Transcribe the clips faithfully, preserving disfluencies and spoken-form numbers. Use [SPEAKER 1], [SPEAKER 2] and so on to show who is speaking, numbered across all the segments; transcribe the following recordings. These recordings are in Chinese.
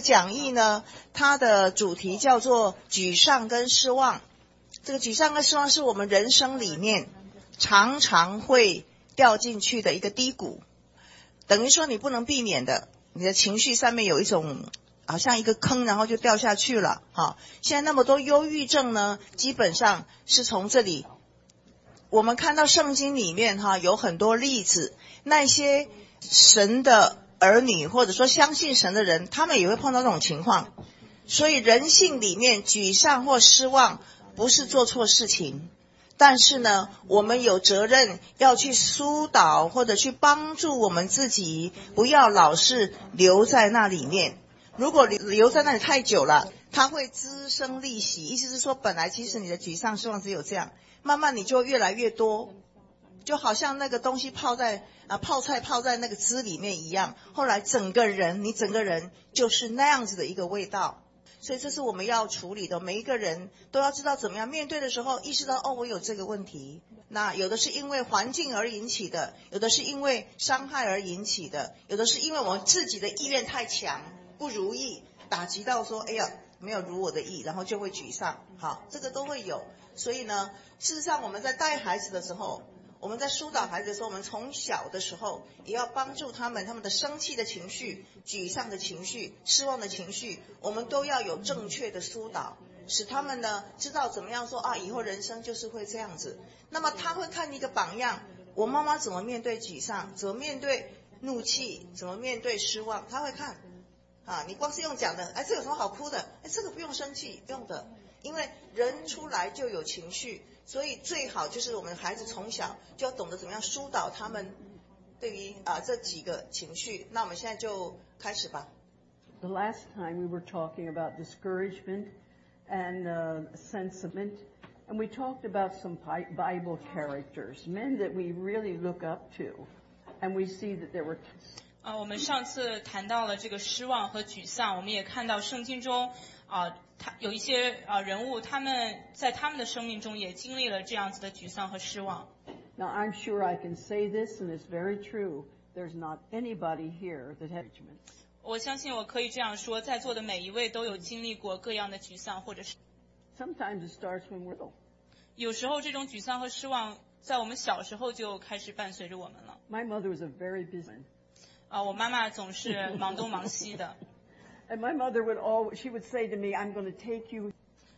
[SPEAKER 1] 讲义呢，它的主题叫做沮丧跟失望。这个沮丧跟失望是我们人生里面常常会掉进去的一个低谷，等于说你不能避免的，你的情绪上面有一种好像一个坑，然后就掉下去了。好，现在那么多忧郁症呢，基本上是从这里。我们看到圣经里面哈有很多例子，那些神的儿女或者说相信神的人，他们也会碰到这种情况。所以人性里面沮丧或失望不是做错事情，但是呢，我们有责任要去疏导或者去帮助我们自己，不要老是留在那里面。如果留在那里太久了，它会滋生利息，意思是说本来其实你的沮丧失望只有这样，慢慢你就越来越多，就好像那个东西泡在啊泡菜泡在那个汁里面一样，后来整个人你整个人就是那样子的一个味道。所以这是我们要处理的，每一个人都要知道怎么样面对的时候意识到，哦，我有这个问题。那有的是因为环境而引起的，有的是因为伤害而引起的，有的是因为我们自己的意愿太强，不如意，打击到说哎呀没有如我的意，然后就会沮丧。好，这个都会有。所以呢，事实上我们在带孩子的时候，我们在疏导孩子的时候，我们从小的时候也要帮助他们，他们的生气的情绪、沮丧的情绪、失望的情绪，我们都要有正确的疏导，使他们呢知道怎么样说啊，以后人生就是会这样子。那么他会看一个榜样，我妈妈怎么面对沮丧，怎么面对怒气，怎么面对失望，他会看啊。你光是用讲的，哎，这有什么好哭的？哎，这个不用生气，不用的，因为人出来就有情绪。所以最好就是我们孩子从小就要懂得怎么样疏导他们对于啊这几个情绪。那我们现在就开始吧。
[SPEAKER 2] The last time we were talking about discouragement and uh, sentiment, and we talked about some Bible characters, men that we really look up to, and we see that there were
[SPEAKER 3] 啊，我们上次谈到了这个失望和沮丧，我们也看到圣经中啊，他有一些啊人物，他们在他们的生命中也经历了这样子的沮丧和失望。
[SPEAKER 2] Now I'm sure I can say this, and it's very true. There's not anybody here that has judgment.
[SPEAKER 3] 我相信我可以这样说，在座的每一位都有经历过各样的沮丧或者是。
[SPEAKER 2] Sometimes it starts when we're little.
[SPEAKER 3] 有时候这种沮丧和失望在我们小时候就开始伴随着我们了。
[SPEAKER 2] My mother was a very busy woman.
[SPEAKER 3] 啊，我妈妈总是忙东忙西的。
[SPEAKER 2] And my mother would always, she would say to me, I'm going to take you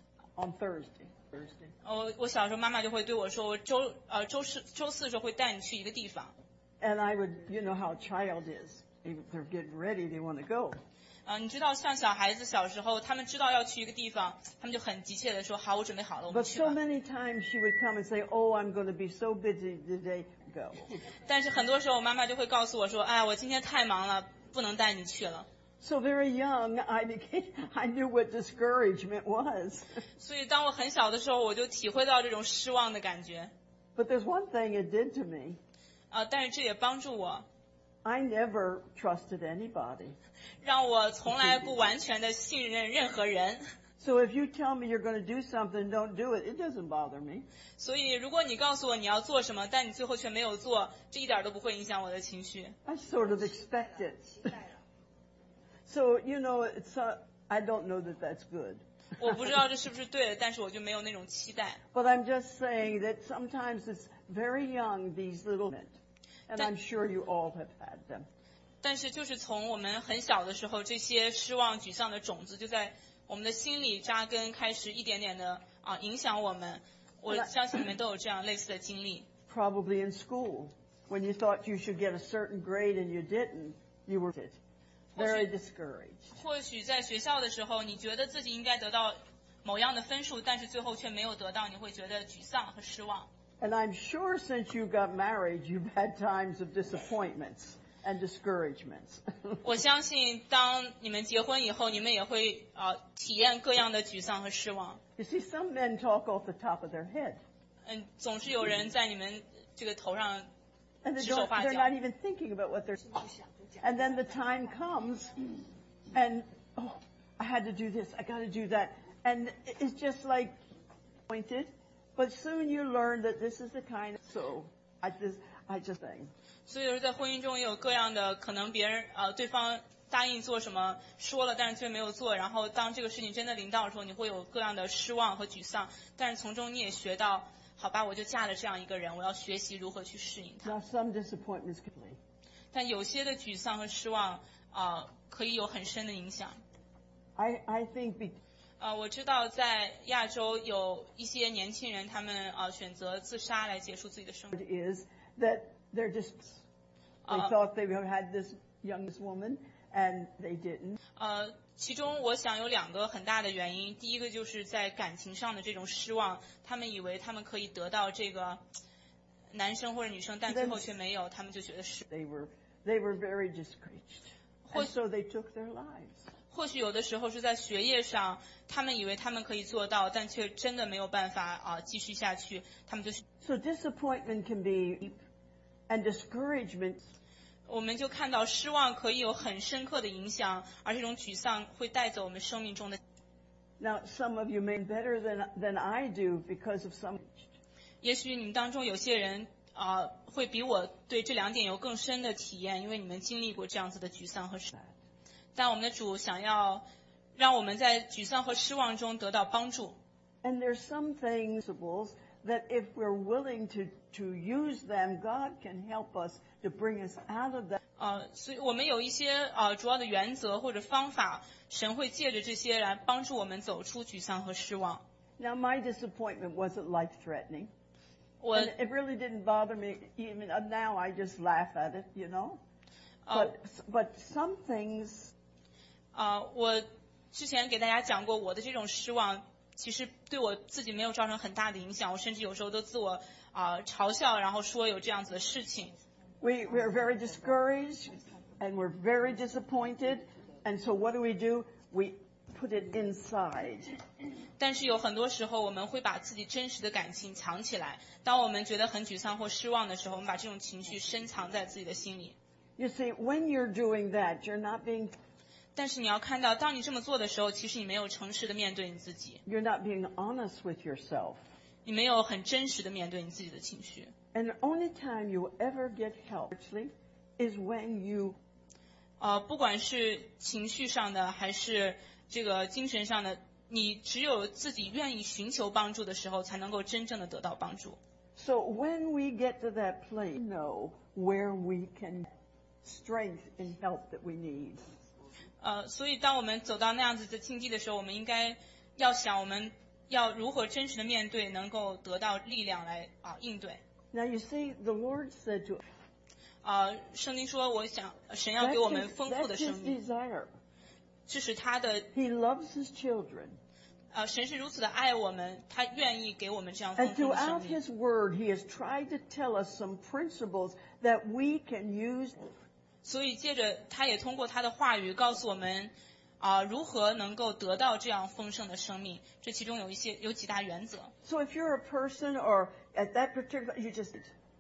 [SPEAKER 2] on Thursday. Thursday.
[SPEAKER 3] 我我小时候妈妈就会对我说，我周呃周四周四的时候会带你去一个地方。
[SPEAKER 2] And I would, you know how a child is. They're getting ready, they want to go.
[SPEAKER 3] 啊，你知道像小孩子小时候，他们知道要去一个地方，他们就很急切的说，好，我准备好了，我们
[SPEAKER 2] But
[SPEAKER 3] 去吧。
[SPEAKER 2] so many times she would come and say, oh, I'm going to be so busy today. Go.
[SPEAKER 3] 但是很多时候妈妈就会告诉我说，哎，我今天太忙了，不能带你去了。
[SPEAKER 2] So very young, I became, I knew what discouragement was.
[SPEAKER 3] 所以当我很小的时候，我就体会到这种失望的感觉。
[SPEAKER 2] But there's one thing it did to me.
[SPEAKER 3] 啊，但是这也帮助我，
[SPEAKER 2] I never trusted anybody.
[SPEAKER 3] 让我从来不完全的信任任何人。
[SPEAKER 2] So if you tell me you're going to do something, don't do it. It doesn't bother me.
[SPEAKER 3] 所以如果你告诉我你要做什么，但你最后却没有做，这一点都不会影响我的情绪。
[SPEAKER 2] I sort of expect it. So, you know, it's uh, I don't know that that's good.
[SPEAKER 3] 我不知道这是不是对的，但是我就没有那种期待。
[SPEAKER 2] But I'm just saying that sometimes it's very young, these little men. And I'm sure you all have had them.
[SPEAKER 3] 但是就是从我们很小的时候，这些失望沮丧的种子就在我们的心里扎根，开始一点点的啊影响我们。我相信你们都有这样类似的经历。
[SPEAKER 2] Probably in school, when you thought you should get a certain grade and you didn't, you were very discouraged.
[SPEAKER 3] 或许在学校的时候，你觉得自己应该得到某样的分数，但是最后却没有得到，你会觉得沮丧和失望。
[SPEAKER 2] And I'm sure since you got married, you've had times of disappointments and discouragements.
[SPEAKER 3] 我相信当你们结婚以后，你们也会呃体验各样的沮丧和失望。
[SPEAKER 2] You see, some men talk off the top of their head.
[SPEAKER 3] 嗯，总是有人在你们这个头上
[SPEAKER 2] And they
[SPEAKER 3] 指手
[SPEAKER 2] don't,
[SPEAKER 3] 画
[SPEAKER 2] they're
[SPEAKER 3] 脚。
[SPEAKER 2] not even thinking about what they're saying. And then the time comes, and, oh, I had to do this, I got to do that. And it's just like pointed. But soon you learn that this is the kind of, so I just, I just think.
[SPEAKER 3] 所以说在婚姻中也有各样的可能，别人呃对方答应做什么，说了但是却没有做，然后当这个事情真的临到的时候，你会有各样的失望和沮丧，但是从中你也学到，好吧，我就嫁了这样一个人，我要学习如何去适应他。
[SPEAKER 2] Now some disappointments can be.
[SPEAKER 3] 但有些的沮丧和失望啊、呃，可以有很深的影响。
[SPEAKER 2] I I think be,
[SPEAKER 3] 呃，我知道在亚洲有一些年轻人，他们呃选择自杀来结束自己的生命。
[SPEAKER 2] is that they're just they
[SPEAKER 3] Uh,
[SPEAKER 2] thought they had this young woman and they didn't.
[SPEAKER 3] 呃，其中我想有两个很大的原因，第一个就是在感情上的这种失望，他们以为他们可以得到这个男生或者女生，但最后却没有，他们就觉得是。
[SPEAKER 2] They were they were very discouraged, and so they took their lives.
[SPEAKER 3] 或许有的时候是在学业上，他们以为他们可以做到，但却真的没有办法啊、呃、继续下去，他们就。
[SPEAKER 2] So disappointment can be, and discouragement.
[SPEAKER 3] 我们就看到失望可以有很深刻的影响，而这种沮丧会带走我们生命中的。
[SPEAKER 2] Now some of you may better than than I do because of some.
[SPEAKER 3] 也许你们当中有些人啊、呃、会比我对这两点有更深的体验，因为你们经历过这样子的沮丧和失望。但我们的主想要让我们在沮丧和失望中得到帮助。
[SPEAKER 2] And there's some things that if we're willing to to use them, God can help us to bring us out of that.
[SPEAKER 3] 呃，所以我们有一些呃主要的原则或者方法，神会借着这些来帮助我们走出沮丧和失望。
[SPEAKER 2] Now my disappointment wasn't life-threatening.
[SPEAKER 3] 我
[SPEAKER 2] And it really didn't bother me. Even now, I just laugh at it, you know. But but some things.
[SPEAKER 3] 啊、呃，我之前给大家讲过，我的这种失望其实对我自己没有造成很大的影响，我甚至有时候都自我啊、呃、嘲笑，然后说有这样子的事情。
[SPEAKER 2] We we're very discouraged and we're very disappointed, and so what do we do? We put it inside.
[SPEAKER 3] 但是有很多时候我们会把自己真实的感情藏起来，当我们觉得很沮丧或失望的时候，我们把这种情绪深藏在自己的心里。
[SPEAKER 2] You see, when you're doing that, you're not being.
[SPEAKER 3] 但是你要看到，当你这么做的时候，其实你没有诚实的面对你自己。
[SPEAKER 2] You're not being honest with yourself.
[SPEAKER 3] 你没有很真实的面对你自己的情绪。
[SPEAKER 2] And the only time you ever get help actually is when you.
[SPEAKER 3] 呃，不管是情绪上的还是这个精神上的，你只有自己愿意寻求帮助的时候，才能够真正的得到帮助。
[SPEAKER 2] So when we get to that place, we know where we can strength and help that we need.
[SPEAKER 3] 呃，所以当我们走到那样子的境地的时候，我们应该要想，我们要如何真实的面对，能够得到力量来啊、呃、应对。
[SPEAKER 2] Now you see, the Lord said to.
[SPEAKER 3] 啊，圣经说，我想神要给我们丰富的生命，
[SPEAKER 2] desire.
[SPEAKER 3] 这是他的。
[SPEAKER 2] He loves his children.
[SPEAKER 3] 呃，神是如此的爱我们，他愿意给我们这样丰
[SPEAKER 2] And
[SPEAKER 3] 富的
[SPEAKER 2] throughout
[SPEAKER 3] 生命。
[SPEAKER 2] his word, he has tried to tell us some principles that we can use.
[SPEAKER 3] 所以借着他也通过他的话语告诉我们啊、呃，如何能够得到这样丰盛的生命。这其中有一些有几大原则。
[SPEAKER 2] So if you're a person or at that particular, you just,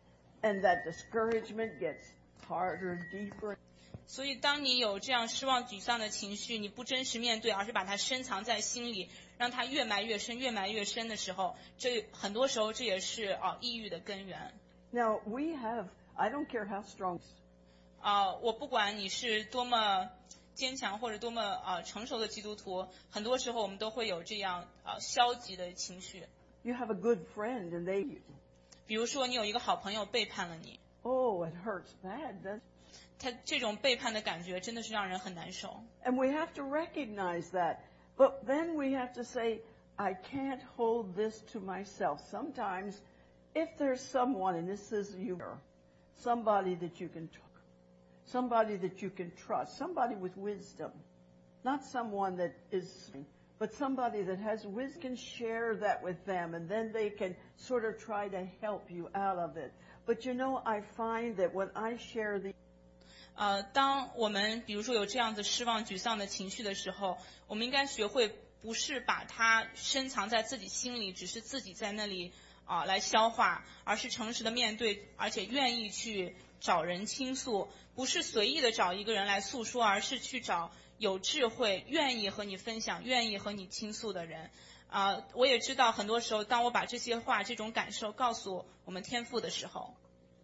[SPEAKER 2] and that discouragement gets harder, deeper.
[SPEAKER 3] 所以当你有这样失望沮丧的情绪，你不真实面对，而是把它深藏在心里，让它越埋越深越埋越深的时候，这很多时候这也是啊、呃、抑郁的根源。
[SPEAKER 2] Now we have, I don't care how strong.
[SPEAKER 3] 啊、呃，我不管你是多么坚强或者多么啊、呃、成熟的基督徒，很多时候我们都会有这样啊、呃、消极的情绪。
[SPEAKER 2] You have a good friend and they.
[SPEAKER 3] 比如说你有一个好朋友背叛了你。
[SPEAKER 2] Oh, it hurts bad, doesn't it?
[SPEAKER 3] 他这种背叛的感觉真的是让人很难受。
[SPEAKER 2] And we have to recognize that. But then we have to say, I can't hold this to myself. Sometimes, if there's someone, and this is you, somebody that you can talk, somebody that you can trust, somebody with wisdom, not someone that is, but somebody that has wisdom, can share that with them, and then they can sort of try to help you out of it. But you know, I find that when I share the
[SPEAKER 3] 呃，当我们比如说有这样子失望、沮丧的情绪的时候，我们应该学会不是把它深藏在自己心里，只是自己在那里啊、呃、来消化，而是诚实的面对，而且愿意去找人倾诉，不是随意的找一个人来诉说，而是去找有智慧、愿意和你分享、愿意和你倾诉的人。啊、呃，我也知道很多时候，当我把这些话、这种感受告诉我们天父的时候。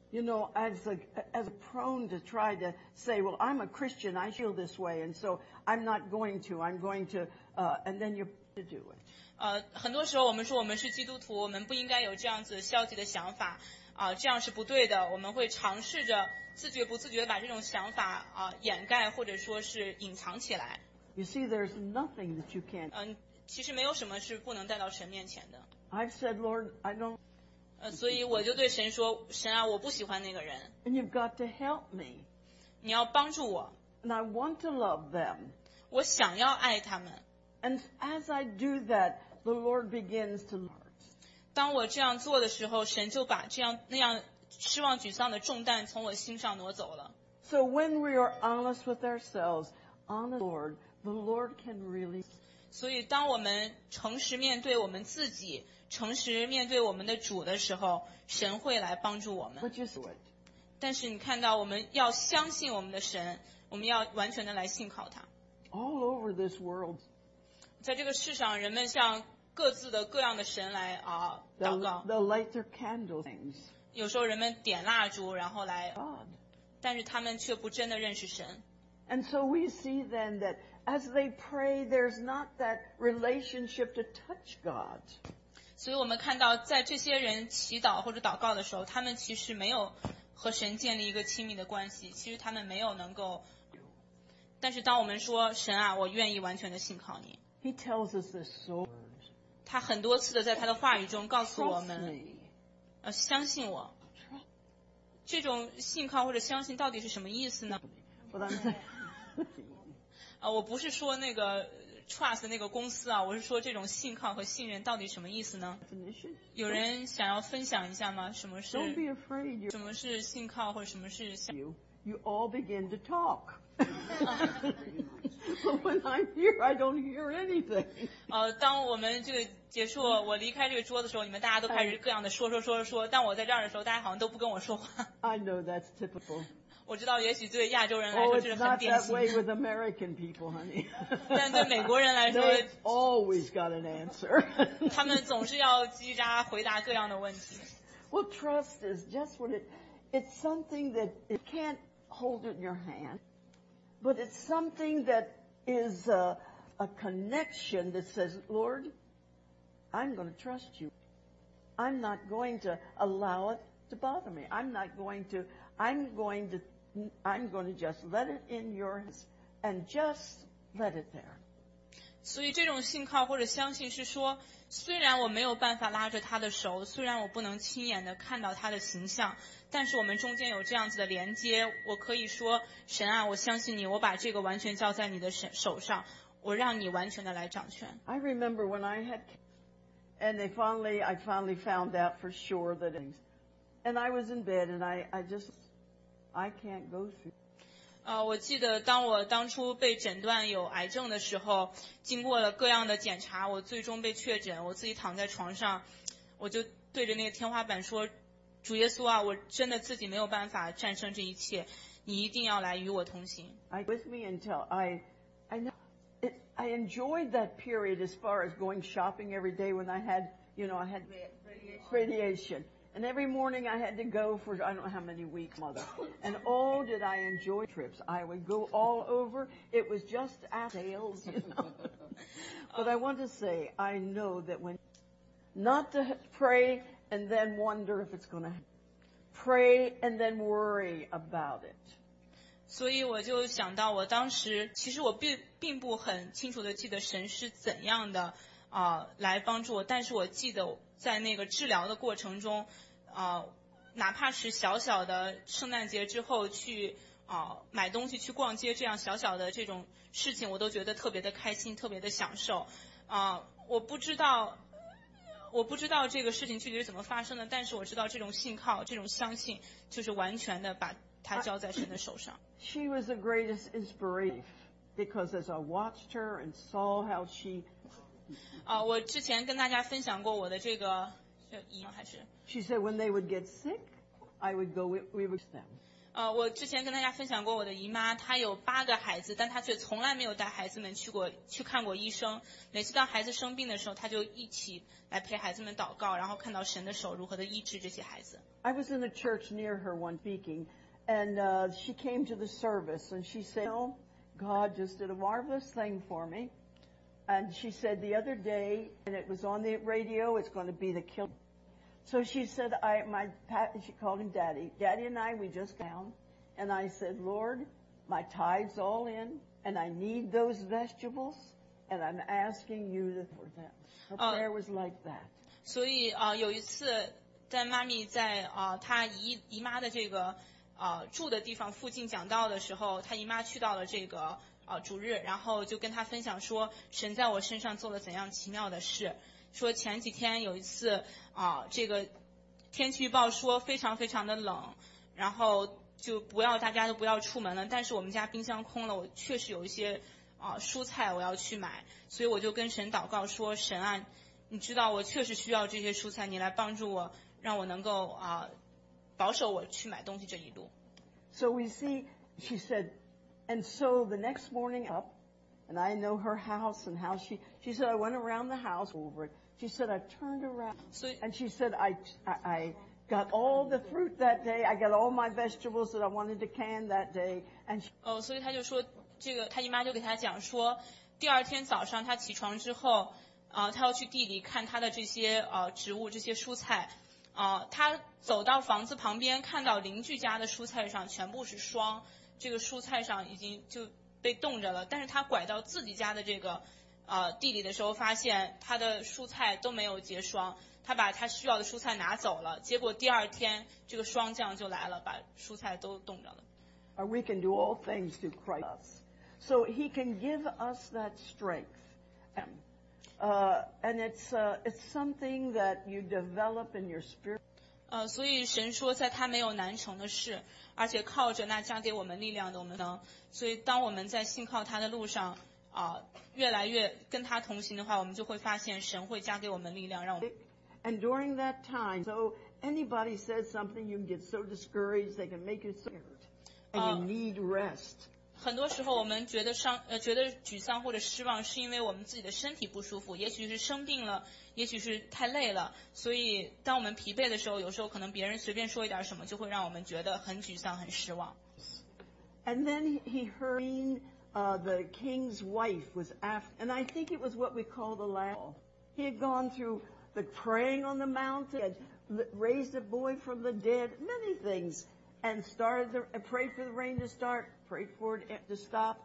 [SPEAKER 2] You know, as a, as a prone to try to say, well, I'm a Christian, I feel this way, and so I'm not going to, I'm going to, uh, and then you're to do it.
[SPEAKER 3] 呃，很多时候我们说我们是基督徒，我们不应该有这样子消极的想法，啊、呃，这样是不对的。我们会尝试着自觉不自觉地把这种想法啊、呃、掩盖或者说是隐藏起来。
[SPEAKER 2] You see, there's nothing that you can't.
[SPEAKER 3] 嗯，其实没有什么是不能带到神面前的。
[SPEAKER 2] I've said, Lord, I don't.
[SPEAKER 3] 呃，所以我就对神说，神啊，我不喜欢那个人。
[SPEAKER 2] And you've got to help me.
[SPEAKER 3] 你要帮助我。
[SPEAKER 2] And I want to love them.
[SPEAKER 3] 我想要爱他们。
[SPEAKER 2] And as I do that, the Lord begins to.
[SPEAKER 3] 当我这样做的时候，神就把这样那样失望沮丧的重担从我心上挪走了。
[SPEAKER 2] So when we are honest with ourselves, honest Lord, the Lord can really.
[SPEAKER 3] 所以当我们诚实面对我们自己，诚实面对我们的主的时候，神会来帮助我们。
[SPEAKER 2] But you do it.
[SPEAKER 3] 但是你看到，我们要相信我们的神，我们要完全的来信靠他。
[SPEAKER 2] All over this world.
[SPEAKER 3] 在这个世上，人们向各自的各样的神来啊祷告。
[SPEAKER 2] They'll light their candles.
[SPEAKER 3] 有时候人们点蜡烛，然后来，
[SPEAKER 2] God.
[SPEAKER 3] 但是他们却不真的认识神。
[SPEAKER 2] And so we see then that as they pray, there's not that relationship to touch God.
[SPEAKER 3] 所以我们看到，在这些人祈祷或者祷告的时候，他们其实没有和神建立一个亲密的关系，其实他们没有能够。但是当我们说神啊，我愿意完全的信靠你，
[SPEAKER 2] He tells us this so.
[SPEAKER 3] 他很多次的在他的话语中告诉我
[SPEAKER 2] Trust
[SPEAKER 3] 们，
[SPEAKER 2] me.
[SPEAKER 3] 呃，相信我。这种信靠或者相信到底是什么意思呢？
[SPEAKER 2] But I'm saying.
[SPEAKER 3] 啊，我不是说那个 trust 那个公司啊，我是说这种信靠和信任到底什么意思呢？
[SPEAKER 2] Definition.
[SPEAKER 3] 有人想要分享一下吗？什么
[SPEAKER 2] Don't
[SPEAKER 3] 是
[SPEAKER 2] be afraid. You,
[SPEAKER 3] 什么是信靠或者什么是相？
[SPEAKER 2] you, you all begin to talk. But when I'm here, I don't hear anything.
[SPEAKER 3] 呃，当我们这个结束，我离开这个桌子的时候，你们大家都开始各样的说说说说，但我在这儿的时候，大家好像都不跟我说话。
[SPEAKER 2] I know that's typical.
[SPEAKER 3] 我知道，也许对亚洲人来
[SPEAKER 2] Oh,
[SPEAKER 3] 说
[SPEAKER 2] it's
[SPEAKER 3] 这是很
[SPEAKER 2] not
[SPEAKER 3] 典
[SPEAKER 2] that
[SPEAKER 3] 型
[SPEAKER 2] way
[SPEAKER 3] 的，
[SPEAKER 2] with American people, honey.
[SPEAKER 3] 但对美国人来说，
[SPEAKER 2] They've always got an answer.
[SPEAKER 3] 他们总是要叽喳回答各样的问题。
[SPEAKER 2] Well, trust is just what it, it's something that you can't hold it in your hand, but it's something that is a, a connection that says, Lord, I'm going to trust you. I'm not going to allow it to bother me. I'm not going to, I'm going to, I'm going to just let it in your hands and just let it there.
[SPEAKER 3] 所以这种信靠或者相信是说，虽然我没有办法拉着他的手，虽然我不能亲眼的看到他的形象，但是我们中间有这样子的连接，我可以说，神啊，我相信你，我把这个完全交在你的手上，我让你完全的来掌权。
[SPEAKER 2] I remember when I had, and they finally, I finally found out for sure that, and I was in bed and I, I just, I can't go through.
[SPEAKER 3] 呃，我记得当我当初被诊断有癌症的时候，经过了各样的检查，我最终被确诊，我自己躺在床上，我就对着那个天花板说，主耶稣啊，我真的自己没有办法战胜这一切，你一定要来与我同行。
[SPEAKER 2] I with me until I, I know, it, I enjoyed that period as far as going shopping every day when I had, you know, I had radiation. And every morning I had to go for, I don't know how many weeks, Mother. And oh, did I enjoy trips. I would go all over. It was just at sales, you know. But I want to say, I know that when, not to pray and then wonder if it's going to happen. Pray and then worry about it.
[SPEAKER 3] 所以我就想到，我当时其实我并并不很清楚的记得神是怎样的啊、呃、来帮助我，但是我记得在那个治疗的过程中，啊、呃，哪怕是小小的圣诞节之后去啊、呃、买东西去逛街这样小小的这种事情，我都觉得特别的开心，特别的享受啊、呃。我不知道。我不知道这个事情具体是怎么发生的，但是我知道这种信靠、这种相信，就是完全的把它交在神的手上。
[SPEAKER 2] She was the greatest inspiration because as I watched her and saw how she
[SPEAKER 3] 啊、呃，我之前跟大家分享过我的这个姨还是
[SPEAKER 2] She said when they would get sick, I would go, we would them.
[SPEAKER 3] 呃，我之前跟大家分享过我的姨妈，她有八个孩子，但她却从来没有带孩子们去过去看过医生。每次当孩子生病的时候，她就一起来陪孩子们祷告，然后看到神的手如何的医治这些孩子。
[SPEAKER 2] I was in a church near her one speaking, and uh, she came to the service, and she said, "No, God just did a marvelous thing for me." And she said the other day, and it was on the radio, it's going to be the kill. So she said, I, my, she called him Daddy. Daddy and I, we just down. And I said, Lord, my tide's all in, and I need those vegetables, and I'm asking you for them. Her prayer was like that.
[SPEAKER 3] 所以啊、呃，有一次在妈咪在啊、呃、她姨姨妈的这个啊、呃、住的地方附近讲道的时候，她姨妈去到了这个啊、呃、主日，然后就跟她分享说，神在我身上做了怎样奇妙的事。说前几天有一次啊、呃，这个天气预报说非常非常的冷，然后就不要大家都不要出门了。但是我们家冰箱空了，我确实有一些啊、呃、蔬菜我要去买，所以我就跟神祷告说，神啊，你知道我确实需要这些蔬菜，你来帮助我，让我能够啊、呃、保守我去买东西这一路。
[SPEAKER 2] So we see, she said, and so the next morning up, and I know her house and how she, she said, I went around the house over it. She said, I turned around,
[SPEAKER 3] so,
[SPEAKER 2] and she said, I, I, I got all the fruit that day. I got all my vegetables that I wanted to can that day. And she,
[SPEAKER 3] 哦，所以他就说，这个他姨妈就给他讲说，第二天早上他起床之后，啊、呃，他要去地里看他的这些呃植物，这些蔬菜，啊、呃，他走到房子旁边，看到邻居家的蔬菜上全部是霜，这个蔬菜上已经就被冻着了，但是他拐到自己家的这个呃地里的时候，发现他的蔬菜都没有结霜，他把他需要的蔬菜拿走了，结果第二天这个霜降就来了，把蔬菜都冻着了。
[SPEAKER 2] Or we can do all things through Christ. So he can give us that strength. Uh, and it's, uh, it's something that you develop in your spirit.
[SPEAKER 3] 呃，所以神说，在他没有难成的事，而且靠着那加给我们力量的，我们能。所以当我们在信靠他的路上啊、呃，越来越跟他同行的话，我们就会发现神会加给我们力量，让我们。
[SPEAKER 2] And during that time, so anybody says something, you can get so discouraged, they can make you scared, and you need rest.
[SPEAKER 3] 很多时候我们觉得伤呃觉得沮丧或者失望，是因为我们自己的身体不舒服，也许是生病了，也许是太累了。所以当我们疲惫的时候，有时候可能别人随便说一点什么，就会让我们觉得很沮丧、很失望。
[SPEAKER 2] And then he heard uh, the king's wife was after, and I think it was what we call the last. He had gone through the praying on the mountain, had raised a boy from the dead, many things, and started the, and prayed for the rain to start, prayed for it to stop.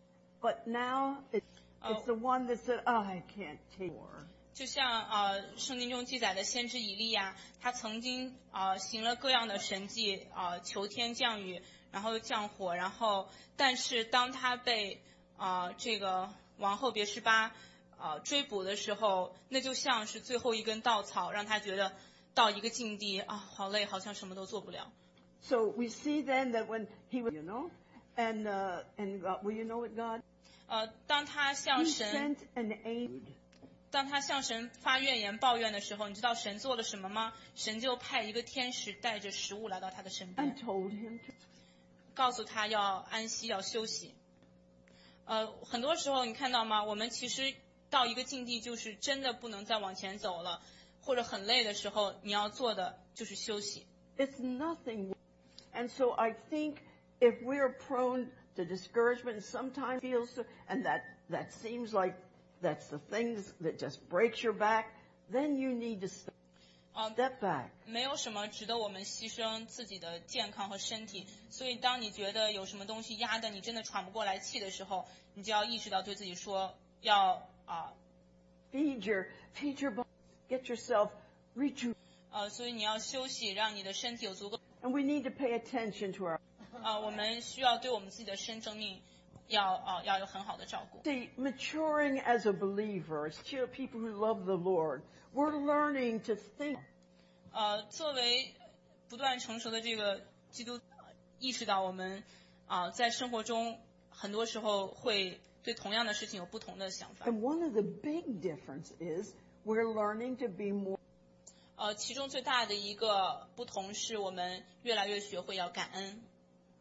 [SPEAKER 2] But now it, it's the one that said, oh, I can't take more.
[SPEAKER 3] 就像呃圣经中记载的先知以利亚，他曾经呃行了各样的神迹，呃求天降雨，然后降火，然后但是当他被呃这个王后别是巴呃追捕的时候，那就像是最后一根稻草，让他觉得到一个境地啊，好累，好像什么都做不了。
[SPEAKER 2] So we see then that when he was, you know, and uh, and God, well, you know what God?
[SPEAKER 3] 呃，当他向
[SPEAKER 2] He
[SPEAKER 3] 神
[SPEAKER 2] sent an angel.
[SPEAKER 3] 当他向神发怨言抱怨的时候，你知道神做了什么吗？神就派一个天使带着食物来到他的身边，
[SPEAKER 2] And told him to.
[SPEAKER 3] 告诉他要安息，要休息。呃，很多时候你看到吗？我们其实到一个境地，就是真的不能再往前走了，或者很累的时候，你要做的就是休息。
[SPEAKER 2] It's nothing. And so I think if we're prone to discouragement, sometimes feels, and that that seems like that's the things that just breaks your back, then you need to step, step back.
[SPEAKER 3] 没有什么值得我们牺牲自己的健康和身体，所以当你觉得有什么东西压得你真的喘不过来气的时候，你就要意识到对自己说要啊、呃、
[SPEAKER 2] feed your feed your body, get yourself rejuvenated.
[SPEAKER 3] 呃，所以你要休息，让你的身体有足够。
[SPEAKER 2] And we need to pay attention to our.
[SPEAKER 3] 啊、呃，我们需要对我们自己的身生命要啊、呃、要有很好的照顾。
[SPEAKER 2] See, maturing as a believer, as people who love the Lord, we're learning to think.
[SPEAKER 3] 呃，作为不断成熟的这个基督，意识到我们啊、呃、在生活中很多时候会对同样的事情有不同的想法。
[SPEAKER 2] And one of the big difference is we're learning to be more.
[SPEAKER 3] 呃，其中最大的一个不同是我们越来越学会要感恩。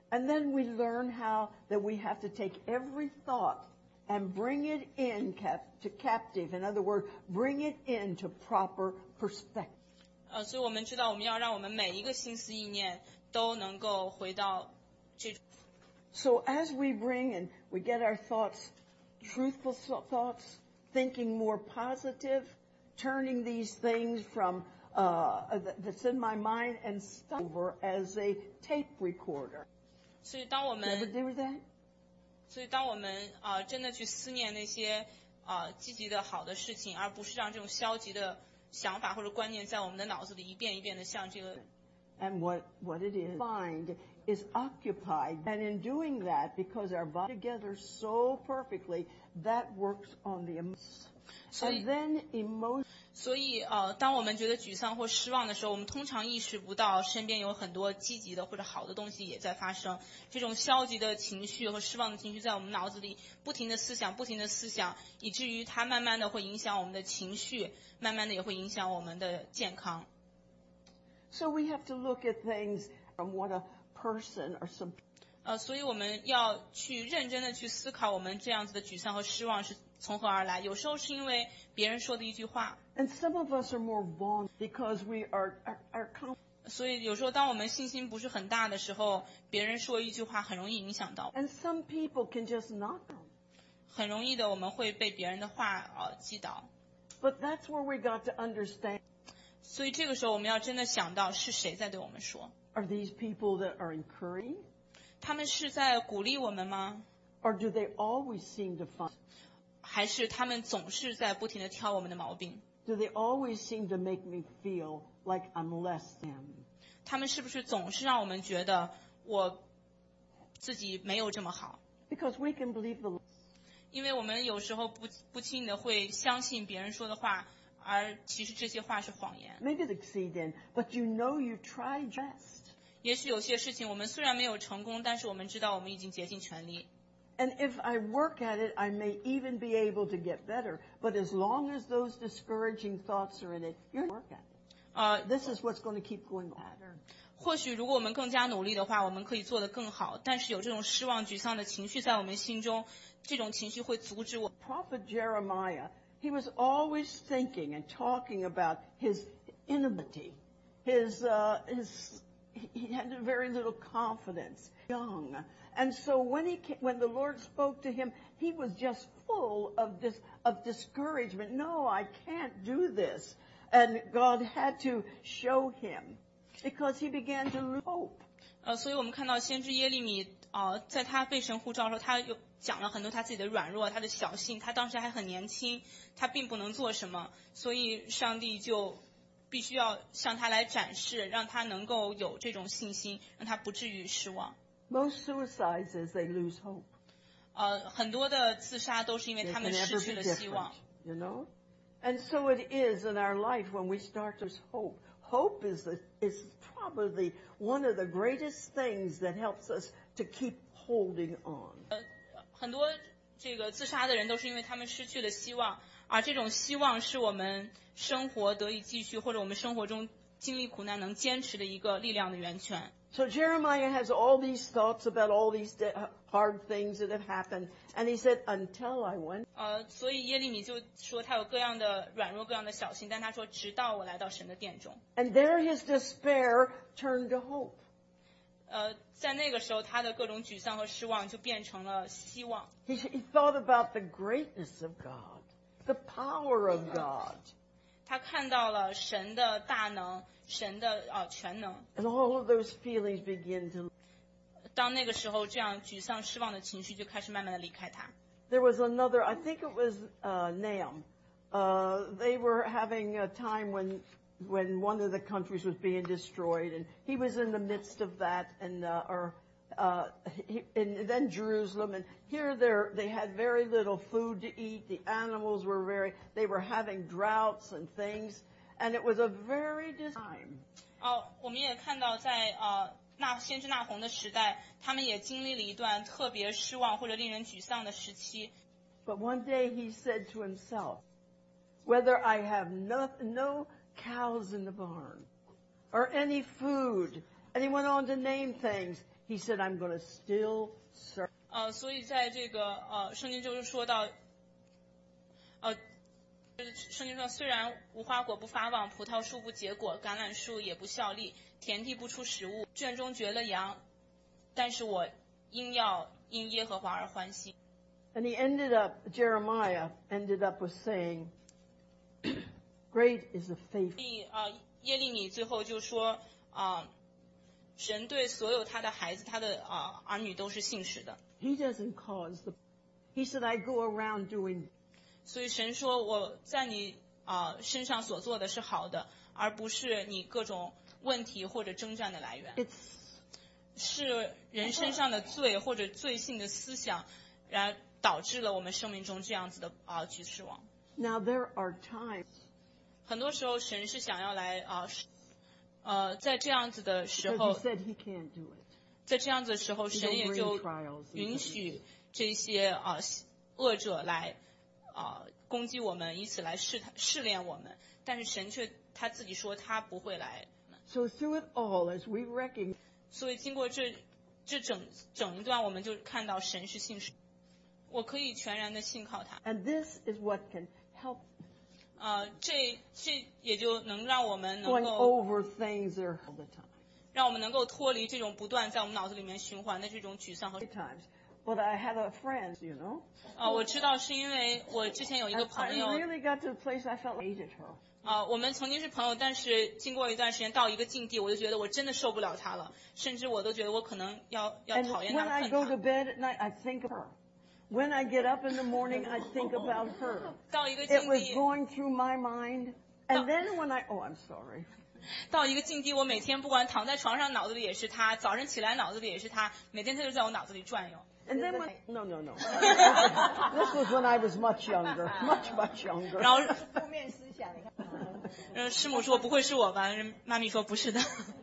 [SPEAKER 2] And then we learn how that we have to take every thought and bring it in cap to captive. In other words, bring it into proper perspective.
[SPEAKER 3] 呃，所以我们知道我们要让我们每一个心思意念都能够回到这种。
[SPEAKER 2] So as we bring and we get our thoughts, truthful thoughts, thinking more positive, turning these things from uh, that's in my mind and stuff over as a tape recorder.
[SPEAKER 3] 所以当我
[SPEAKER 2] You ever
[SPEAKER 3] 们
[SPEAKER 2] do that?
[SPEAKER 3] 所以当我们啊、呃、真的去思念那些啊、呃、积极的好的事情，而不是让这种消极的想法或者观念在我们的脑子里一遍一遍的像这个。
[SPEAKER 2] And what, what it is, mind is occupied. And in doing that, because our body together so perfectly, that works on the emotions. And then emotion.
[SPEAKER 3] 所以呃，当我们觉得沮丧或失望的时候，我们通常意识不到身边有很多积极的或者好的东西也在发生。这种消极的情绪和失望的情绪在我们脑子里不停的思想，不停的思想，以至于它慢慢的会影响我们的情绪，慢慢的也会影响我们的健康。
[SPEAKER 2] So we have to look at things from what a person or some.
[SPEAKER 3] 呃，所以我们要去认真的去思考我们这样子的沮丧和失望是从何而来。有时候是因为别人说的一句话。
[SPEAKER 2] And some of us are more vulnerable because we are are, are
[SPEAKER 3] 所以有时候当我们信心不是很大的时候，别人说一句话很容易影响到。
[SPEAKER 2] And some people can just knock them.
[SPEAKER 3] 很容易的我们会被别人的话呃击倒。
[SPEAKER 2] But that's where we got to understand.
[SPEAKER 3] 所以这个时候我们要真的想到是谁在对我们说。
[SPEAKER 2] Are these people that are encouraging?
[SPEAKER 3] 他们是在鼓励我们吗？
[SPEAKER 2] Or do they always seem to find?
[SPEAKER 3] 还是他们总是在不停的挑我们的毛病？
[SPEAKER 2] Do they always seem to make me feel like I'm less than?
[SPEAKER 3] 他们是不是总是让我们觉得我自己没有这么好？
[SPEAKER 2] Because we can believe the.
[SPEAKER 3] 因为我们有时候不不轻易的会相信别人说的话，而其实这些话是谎言。
[SPEAKER 2] Maybe succeed in, but you know you tried best.
[SPEAKER 3] 也许有些事情我们虽然没有成功，但是我们知道我们已经竭尽全力。
[SPEAKER 2] And if I work at it, I may even be able to get better. But as long as those discouraging thoughts are in it, you're not work at it.
[SPEAKER 3] 呃，
[SPEAKER 2] This is what's going to keep going on.
[SPEAKER 3] 或许如果我们更加努力的话，我们可以做得更好。但是有这种失望、沮丧的情绪在我们心中，这种情绪会阻止我。
[SPEAKER 2] Prophet Jeremiah, he was always thinking and talking about his inability, his uh, his. He had very little confidence, young. And so when he came, when the Lord spoke to him, he was just full of this, of discouragement. No, I can't do this. And God had to show him because he began to lose hope.
[SPEAKER 3] 呃，所以我们看到先知耶利米，呃，在他被神呼召的时候，他有讲了很多他自己的软弱，他的小性，他当时还很年轻，他并不能做什么，所以上帝就必须要向他来展示，让他能够有这种信心，让他不至于失望。
[SPEAKER 2] Most suicides is they lose hope.
[SPEAKER 3] 呃，很多的自杀都是因为
[SPEAKER 2] They
[SPEAKER 3] 他
[SPEAKER 2] can
[SPEAKER 3] 们
[SPEAKER 2] never
[SPEAKER 3] 失去
[SPEAKER 2] be
[SPEAKER 3] 了希望
[SPEAKER 2] different,。you know? And so it is in our life when we start to lose hope. Hope is the, is probably one of the greatest things that helps us to keep holding on.
[SPEAKER 3] 呃，很多这个自杀的人都是因为他们失去了希望，而这种希望是我们生活得以继续，或者我们生活中经历苦难能坚持的一个力量的源泉。
[SPEAKER 2] So Jeremiah has all these thoughts about all these hard things that have happened. And he said, until I went.
[SPEAKER 3] 呃，所以耶利米就说他有各样的软弱，各样的小心，但他说直到我来到神的殿中。
[SPEAKER 2] And there his despair turned to hope.
[SPEAKER 3] 呃，在那个时候，他的各种沮丧和失望就变成了希望。
[SPEAKER 2] He, he thought about the greatness of God, the power of God.
[SPEAKER 3] 他看到了神的大能，神的呃全能。
[SPEAKER 2] And all of those feelings begin to.
[SPEAKER 3] 当那个时候，这样沮丧、失望的情绪就开始慢慢的离开他。
[SPEAKER 2] There was another, I think it was uh, Nahum. Uh, they were having a time when when one of the countries was being destroyed, and he was in the midst of that, and uh, or uh, he, and then Jerusalem, and here they they had very little food to eat. The animals were very, they were having droughts and things, and it was a very dis- time.
[SPEAKER 3] 哦，我们也看到在呃那先知那红的时代，他们也经历了一段特别失望或者令人沮丧的时期。
[SPEAKER 2] But one day he said to himself, whether I have no, no cows in the barn or any food, and he went on to name things, He said, I'm going to still serve.
[SPEAKER 3] 呃，所以在这个呃圣经就是说到，呃，圣经说虽然无花果不发旺，葡萄树不结果，橄榄树也不效力，田地不出食物，圈中绝了羊，但是我应要因耶和华而欢喜。
[SPEAKER 2] And he ended up, Jeremiah ended up with saying, Great is the faith.
[SPEAKER 3] 所以啊，耶利米最后就说啊，神对所有他的孩子、他的啊儿女都是信实的。
[SPEAKER 2] He doesn't cause the. He said, I go around doing.
[SPEAKER 3] 所以神说我在你啊身上所做的是好的，而不是你各种问题或者征战的来源。
[SPEAKER 2] It's
[SPEAKER 3] 是人身上的罪或者罪性的思想，然导致了我们生命中这样子的啊局势亡。
[SPEAKER 2] now there are times.
[SPEAKER 3] 很多时候神是想要来啊呃在这样子的时
[SPEAKER 2] Because
[SPEAKER 3] 候
[SPEAKER 2] he，said he can't do it.
[SPEAKER 3] 在这样子的时候，神也就允许这些啊恶者来啊攻击我们，以此来试探试炼我们。但是神却他自己说他不会来。
[SPEAKER 2] So through it all, as we recognize.
[SPEAKER 3] 所以经过这这整整一段，我们就看到神是信实，我可以全然的信靠他。
[SPEAKER 2] And this is what can help.
[SPEAKER 3] 呃，这这也就能让我们能
[SPEAKER 2] Going
[SPEAKER 3] 够
[SPEAKER 2] over things there all the time.
[SPEAKER 3] 让我们能够脱离这种不断在我们脑子里面循环的这种沮丧和。
[SPEAKER 2] Times. But I have a friend, you know.
[SPEAKER 3] 呃，我知道是因为我之前有一个
[SPEAKER 2] I
[SPEAKER 3] 朋友，
[SPEAKER 2] really got to a place I felt I hated her.
[SPEAKER 3] 啊、我们曾经是朋友，但是经过一段时间到一个境地，我就觉得我真的受不了他了，甚至我都觉得我可能要要
[SPEAKER 2] And
[SPEAKER 3] 讨厌
[SPEAKER 2] when
[SPEAKER 3] 他、
[SPEAKER 2] I
[SPEAKER 3] 恨
[SPEAKER 2] go to
[SPEAKER 3] 他。
[SPEAKER 2] bed at night, I think of her. When I get up in the morning, I think about her.
[SPEAKER 3] 到一个
[SPEAKER 2] It
[SPEAKER 3] 境
[SPEAKER 2] was
[SPEAKER 3] 地，
[SPEAKER 2] going through my mind. And then when I, oh, I'm sorry.
[SPEAKER 3] 到一个境地，我每天不管躺在床上，脑子里也是他；早上起来，脑子里也是他。每天他就在我脑子里转悠。
[SPEAKER 2] And then when, no, no, no. This was when I was much younger, much, much younger.
[SPEAKER 3] 然后，
[SPEAKER 1] 负面思想，你看。
[SPEAKER 3] 呃，师母说不会是我吧？妈咪说不是的。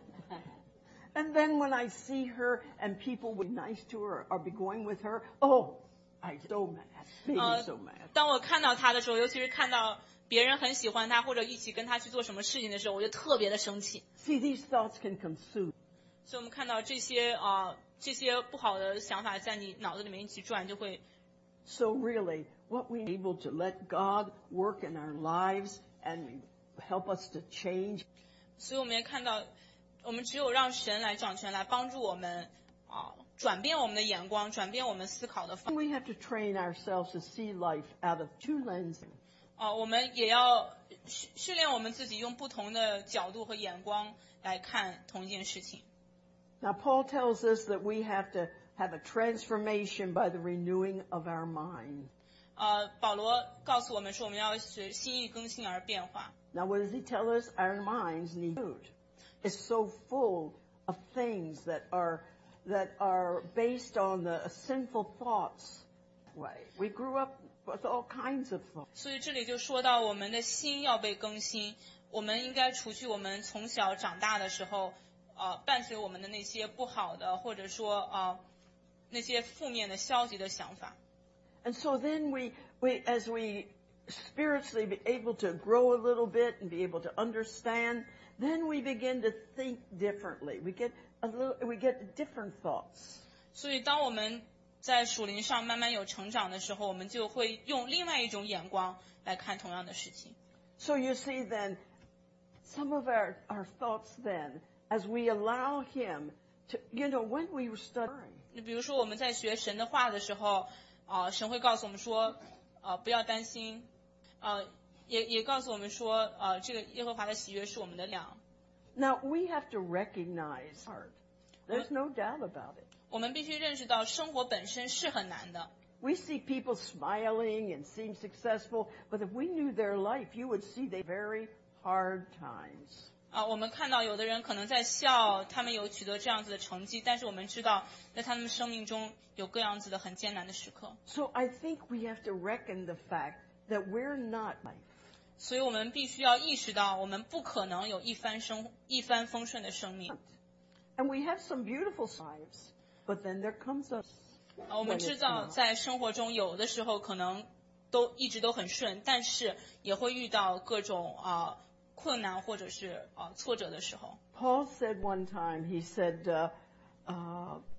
[SPEAKER 2] And then when I see her and people would be nice to her or be going with her, oh, I'm so mad, maybe
[SPEAKER 3] 呃
[SPEAKER 2] so mad.
[SPEAKER 3] 当我看到他的时候，尤其是看到别人很喜欢他或者一起跟他去做什么事情的时候，我就特别的生气。
[SPEAKER 2] See, these thoughts can consume.
[SPEAKER 3] 所以我们看到这些啊、呃、这些不好的想法在你脑子里面一起转，就会。
[SPEAKER 2] So really, what we able to let God work in our lives and help us to change.
[SPEAKER 3] 所以我们也看到，我们只有让神来掌权，来帮助我们啊、呃、转变我们的眼光，转变我们思考的方。
[SPEAKER 2] We have to train ourselves to see life out of two lenses.
[SPEAKER 3] 啊、我们也要训训练我们自己，用不同的角度和眼光来看同一件事情。
[SPEAKER 2] Now, Paul tells us that we have to have a transformation by the renewing of our mind.
[SPEAKER 3] 呃，保罗告诉我们说，我们要随心意更新而变化。
[SPEAKER 2] Now, what does he tell us? Our minds need food. It's so full of things that are that are based on the sinful thoughts. Way we grew up with all kinds of thoughts.
[SPEAKER 3] 所以这里就说到我们的心要被更新，我们应该除去我们从小长大的时候，呃，伴随我们的那些不好的，或者说呃那些负面的、消极的想法。
[SPEAKER 2] And so then we, we, as we spiritually be able to grow a little bit and be able to understand, then we begin to think differently. We get a little, we get different thoughts.
[SPEAKER 3] 所以当我们在属灵上慢慢有成长的时候，我们就会用另外一种眼光来看同样的事情。
[SPEAKER 2] So you see then, some of our, our thoughts then, as we allow Him to, you know, when we were studying,
[SPEAKER 3] 你比如说我们在学神的话的时候，啊、呃，神会告诉我们说，呃，不要担心，呃，也也告诉我们说，呃，这个耶和华的喜悦是我们的粮。
[SPEAKER 2] now we have to recognize hard. There's no doubt about it.
[SPEAKER 3] 我们必须认识到，生活本身是很难的。
[SPEAKER 2] We see people smiling and seem successful, but if we knew their life, you would see they very hard times.
[SPEAKER 3] 啊、我们看到有的人可能在笑，他们有取得这样子的成绩，但是我们知道，在他们生命中有各样子的很艰难的时刻。
[SPEAKER 2] So I think we have to reckon the fact that we're not life.
[SPEAKER 3] 所以我们必须要意识到，我们不可能有一帆生一帆风顺的生命。
[SPEAKER 2] And we have some beautiful lives, but then there comes a
[SPEAKER 3] 啊，我们知道在生活中有的时候可能都一直都很顺，但是也会遇到各种啊困难或者是啊挫折的时候。
[SPEAKER 2] Paul said one time, he said, uh, uh,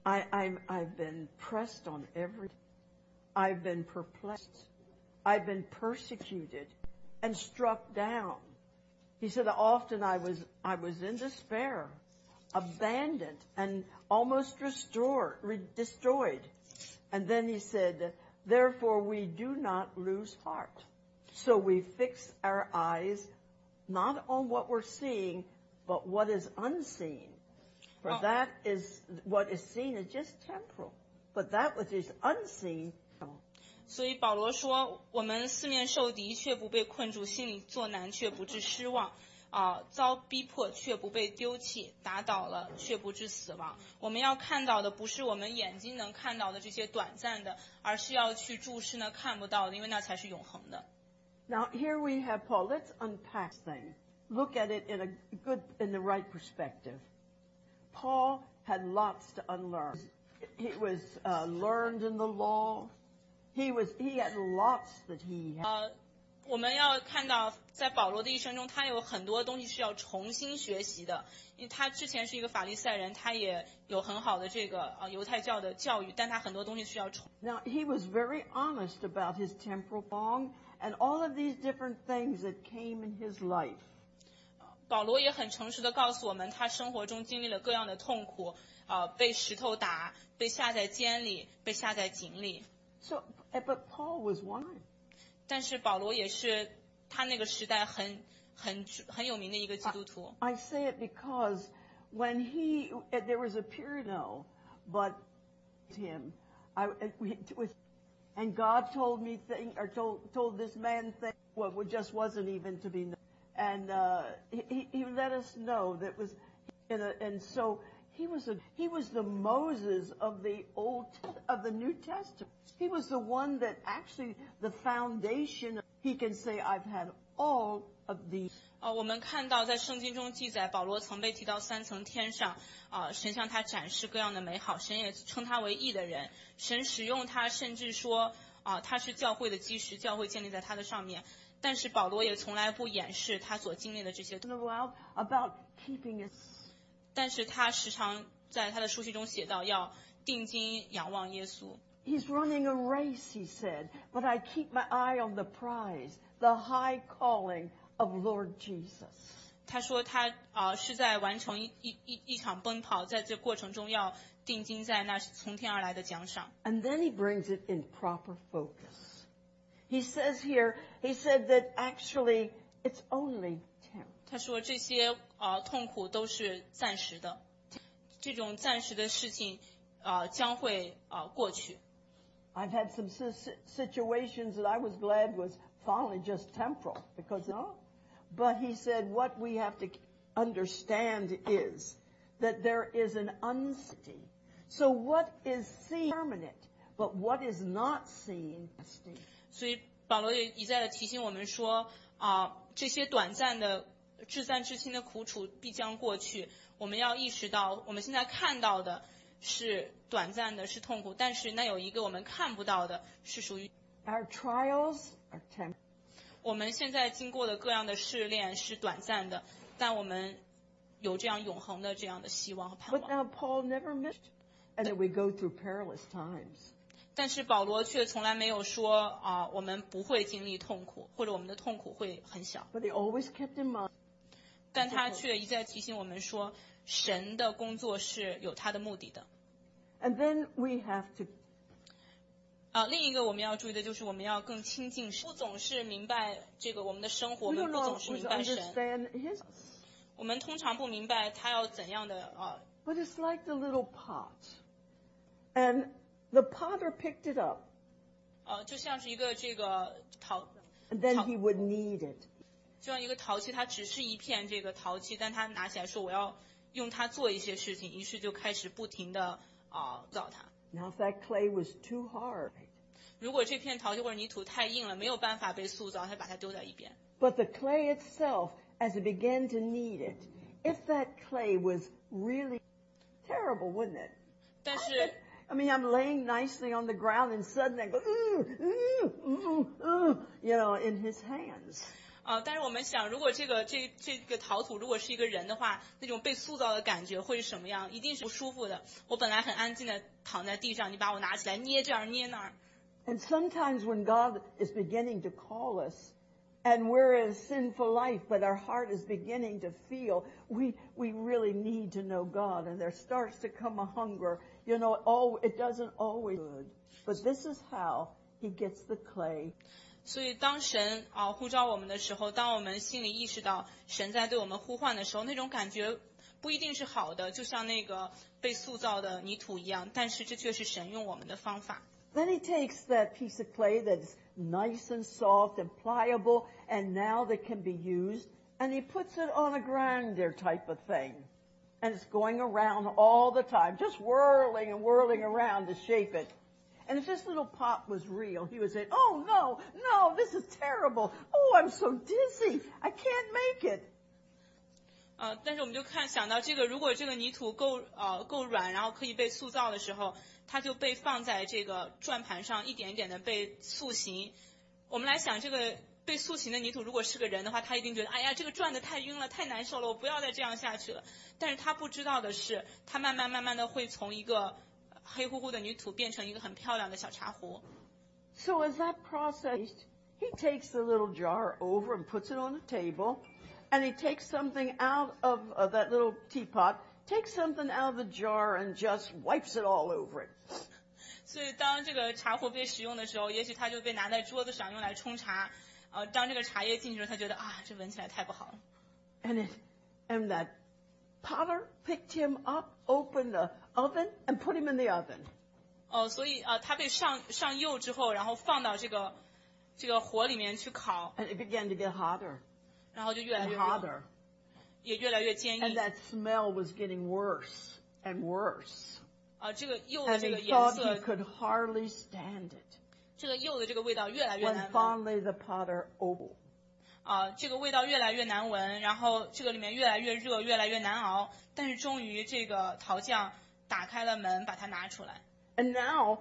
[SPEAKER 2] I, I'm, I've been pressed on every, I've been perplexed, I've been persecuted and struck down. He said, often I was, I was in despair, abandoned and almost restored, re- destroyed. And then he said, therefore we do not lose heart. So we fix our eyes not on what we're seeing, but what is unseen. For
[SPEAKER 3] Oh.
[SPEAKER 2] that is, what is seen is just temporal. But that which is unseen.
[SPEAKER 3] 所以保罗说，我们四面受敌，却不被困住；心里作难，却不致失望。啊、遭逼迫，却不被丢弃；打倒了，却不致死亡。我们要看到的，不是我们眼睛能看到的这些短暂的，而是要去注视那看不到的，因为那才是永恒的。
[SPEAKER 2] Now here we have Paul. Let's unpack things. Look at it in a good, in the right perspective. Paul had lots to unlearn. He was uh, learned in the law. He was, he had lots that he had.
[SPEAKER 3] 呃，我们要看到，在保罗的一生中，他有很多东西是要重新学习的。因为他之前是一个法利赛人，他也有很好的这个呃犹太教的教育，但他很多东西需要重。
[SPEAKER 2] Now he was very honest about his temporal wrong and all of these different things that came in his life.
[SPEAKER 3] 保罗也很诚实的告诉我们，他生活中经历了各样的痛苦，呃，被石头打，被下在监里，被下在井里。
[SPEAKER 2] So, but Paul was one.
[SPEAKER 3] 但是保罗也是他那个时代很很很有名的一个基督徒。
[SPEAKER 2] I say it because when he, there was a period, no, but him, I, it was, and God told me thing, or told told this man thing, what well, just wasn't even to be known. And uh, he, he let us know that was, in a, and so he was a, he was the Moses of the old of the New Testament. He was the one that actually the foundation. He can say, "I've had all of these."
[SPEAKER 3] 呃，我们看到在圣经中记载，保罗曾被提到三层天上，啊、呃，神向他展示各样的美好，神也称他为义的人，神使用他，甚至说啊、呃，他是教会的基石，教会建立在他的上面。但是保罗也从来不掩饰他所经历的这些。
[SPEAKER 2] About keeping it.
[SPEAKER 3] 但是他时常在他的书信中写到，要定睛仰望耶稣。
[SPEAKER 2] He's running a race, he said, but I keep my eye on the prize, the high calling of Lord Jesus.
[SPEAKER 3] 他说他啊、呃、是在完成一一一一场奔跑，在这过程中要定睛在那从天而来的奖赏。
[SPEAKER 2] And then he brings it in proper focus. He says here, he said that actually it's only temporary.
[SPEAKER 3] 他说这些呃痛苦都是暂时的，这种暂时的事情呃将会呃过去。
[SPEAKER 2] I've had some situations that I was glad was finally just temporal because no. But he said what we have to understand is that there is an uncertainty. So what is seen permanent, but what is not seen.
[SPEAKER 3] 所以保罗也一再的提醒我们说啊、呃，这些短暂的至暂至轻的苦楚必将过去。我们要意识到，我们现在看到的是短暂的，是痛苦，但是那有一个我们看不到的，是属于
[SPEAKER 2] Our trials are temporary.
[SPEAKER 3] 我们现在经过的各样的试炼是短暂的，但我们有这样永恒的这样的希望和盼
[SPEAKER 2] But
[SPEAKER 3] 望。
[SPEAKER 2] now Paul never missed, and that we go through perilous times.
[SPEAKER 3] 但是保罗却从来没有说啊、呃，我们不会经历痛苦，或者我们的痛苦会很小。
[SPEAKER 2] But he always kept in mind.
[SPEAKER 3] 但他却一再提醒我们说，神的工作是有他的目的的。
[SPEAKER 2] And then we have to.
[SPEAKER 3] 啊，另一个我们要注意的就是我们要更亲近神，不总是明白这个我们的生活，我
[SPEAKER 2] We
[SPEAKER 3] 们
[SPEAKER 2] don't
[SPEAKER 3] 不总是
[SPEAKER 2] always
[SPEAKER 3] 明白神，
[SPEAKER 2] understand his.
[SPEAKER 3] 我们通常不明白他要怎样的啊。
[SPEAKER 2] But it's like the little pot, and the potter picked it up,
[SPEAKER 3] 呃，就像是一个这个陶，
[SPEAKER 2] and then
[SPEAKER 3] 陶
[SPEAKER 2] he would knead it.
[SPEAKER 3] 就像一个陶器，它只是一片这个陶器，但他拿起来说我要用它做一些事情，于是就开始不停的啊造它。
[SPEAKER 2] Now, if that clay was too hard,
[SPEAKER 3] 如果这片陶器或者泥土太硬了，没有办法被塑造，他把它丢在一边。
[SPEAKER 2] but the clay itself, as it began to knead it, if that clay was really terrible, wouldn't it?
[SPEAKER 3] 但是
[SPEAKER 2] I mean, I'm laying nicely on the ground, and suddenly I go, ooh, ooh, ooh, ooh, you know, in his hands.
[SPEAKER 3] 啊、呃，但是我们想，如果这个这这个陶土如果是一个人的话，那种被塑造的感觉会是什么样？一定是不舒服的。我本来很安静的躺在地上，你把我拿起来捏这儿捏那儿。
[SPEAKER 2] And sometimes when God is beginning to call us, and we're in a sinful life, but our heart is beginning to feel we we really need to know God, and there starts to come a hunger. You know, oh, it doesn't always good, but this is how He gets the clay.
[SPEAKER 3] 所以当神啊呼召我们的时候，当我们心里意识到神在对我们呼唤的时候，那种感觉不一定是好的，就像那个被塑造的泥土一样，但是这却是神用我们的方法。
[SPEAKER 2] Then He takes that piece of clay that's nice and soft and pliable, and now that can be used, and He puts it on a grinder type of thing. And it's going around all the time, just whirling and whirling around to shape it. And if this little pot was real, he would say, oh, no, no, this is terrible. Oh, I'm so dizzy. I can't make it.
[SPEAKER 3] 呃，但是我们就看想到这个，如果这个泥土够呃够软，然后可以被塑造的时候，它就被放在这个转盘上，一点一点的被塑形。我们来想，这个被塑形的泥土如果是个人的话，他一定觉得，哎呀，这个转的太晕了，太难受了，我不要再这样下去了。但是他不知道的是，他慢慢慢慢的会从一个黑乎乎的泥土变成一个很漂亮的小茶壶。
[SPEAKER 2] So as that process, he takes the little jar over and puts it on the table, and he takes something out of uh, that little teapot, takes something out of the jar and just wipes it all over it.
[SPEAKER 3] 所以当这个茶壶被使用的时候，也许它就被拿在桌子上用来冲茶。呃，当这个茶叶进去的时候，他觉得啊，这闻起来太不好了。
[SPEAKER 2] And it, and that potter picked him up, opened the oven, and put him in the oven.
[SPEAKER 3] 哦，所以啊，他被上上釉之后，然后放到这个这个火里面去烤。
[SPEAKER 2] And it began to get hotter.
[SPEAKER 3] 然后就越来
[SPEAKER 2] And
[SPEAKER 3] 越
[SPEAKER 2] hotter.
[SPEAKER 3] 也越来越坚
[SPEAKER 2] And
[SPEAKER 3] 硬。
[SPEAKER 2] that smell was getting worse and worse.
[SPEAKER 3] 啊，这个釉的
[SPEAKER 2] And
[SPEAKER 3] 这个
[SPEAKER 2] he
[SPEAKER 3] 颜
[SPEAKER 2] thought
[SPEAKER 3] 色
[SPEAKER 2] he，could hardly stand it.
[SPEAKER 3] 这个釉的这个味道越来越
[SPEAKER 2] When
[SPEAKER 3] 难闻。
[SPEAKER 2] finally the potter opened.
[SPEAKER 3] 啊，这个味道越来越难闻，然后这个里面越来越热，越来越难熬。但是终于这个陶匠打开了门，把它拿出来。
[SPEAKER 2] And now,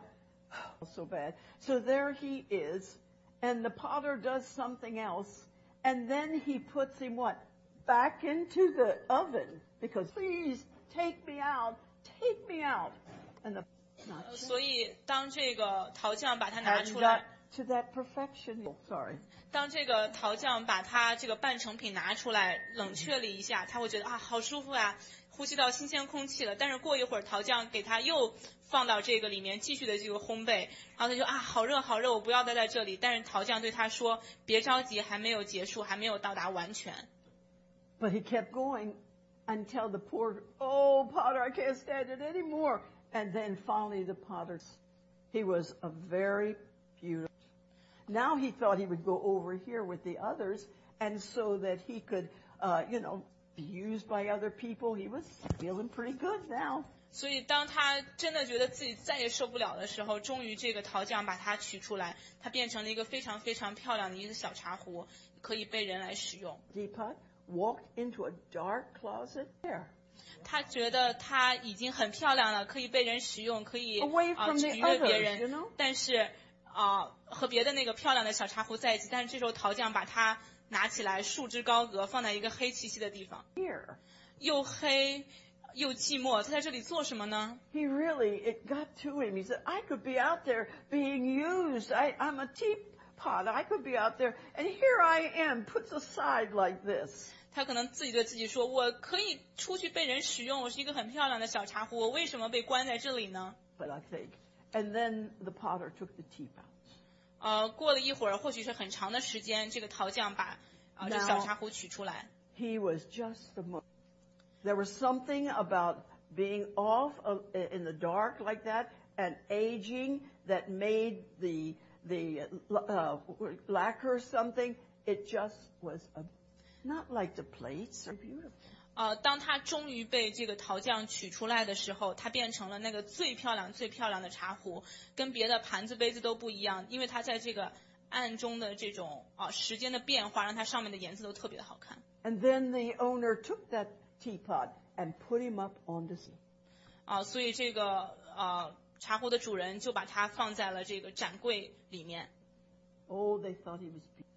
[SPEAKER 2] so bad. So there he is, and the potter does something else, and then he puts him what? Back into the oven, because please take me out, take me out. And the
[SPEAKER 3] 呃所以当这个陶匠把它拿
[SPEAKER 2] and
[SPEAKER 3] 出
[SPEAKER 2] got
[SPEAKER 3] 来，
[SPEAKER 2] to that perfection. Oh, sorry.
[SPEAKER 3] 当这个陶匠把它这个半成品拿出来冷却了一下，他会觉得啊，好舒服呀，呼吸到新鲜空气了。但是过一会儿，陶匠给他又放到这个里面继续的这个烘焙，然后他就啊，好热好热，我不要待在这里。但是陶匠对他说，别着急，还没有结束，还没有到达完全。
[SPEAKER 2] But he kept going until the poor, oh, potter, I can't stand it anymore. And then finally the potter, he was a very beautiful. Now he thought he would go over here with the others, and so that he could, uh, you know, be used by other people. He was feeling pretty good now.
[SPEAKER 3] 所以当他真的觉得自己再也受不了的时候，终于这个陶匠把它取出来，它变成了一个非常非常漂亮的一个小茶壶，可以被人来使用。
[SPEAKER 2] Teapot walked into a dark closet there.
[SPEAKER 3] 他觉得他已经很漂亮了，可以被人使用，可以
[SPEAKER 2] Away
[SPEAKER 3] 啊
[SPEAKER 2] from the
[SPEAKER 3] 取悦别
[SPEAKER 2] others, you
[SPEAKER 3] 人
[SPEAKER 2] know?。
[SPEAKER 3] 但是啊和别的那个漂亮的小茶壶在一起，但是这时候陶匠把它拿起来，束之高阁，放在一个黑漆漆的地方，
[SPEAKER 2] Here.
[SPEAKER 3] 又黑又寂寞。他在这里做什么呢？
[SPEAKER 2] He really, it got to him. He said, I could be out there being used. I, I'm a teapot. I could be out there. And here I am, put aside like this.
[SPEAKER 3] 他可能自己对自己说，我可以出去被人使用，我是一个很漂亮的小茶壶，我为什么被关在这里呢？
[SPEAKER 2] But I think. And then the potter took the teapot.
[SPEAKER 3] 呃，过了一会儿，或许是很长的时间，这个陶匠把啊、这小茶壶取出来。
[SPEAKER 2] He was just the most. There was something about being off of, in the dark like that and aging that made the the uh, lacquer something. It just was a, not like the plates are beautiful.
[SPEAKER 3] 呃，当他终于被这个陶匠取出来的时候，它变成了那个最漂亮、最漂亮的茶壶，跟别的盘子、杯子都不一样，因为它在这个暗中的这种啊、时间的变化，让它上面的颜色都特别的好看。
[SPEAKER 2] And then the owner took that teapot and put him up on the sea.
[SPEAKER 3] 啊、所以这个呃茶壶的主人就把它放在了这个展柜里面。
[SPEAKER 2] Oh, they thought he was beautiful.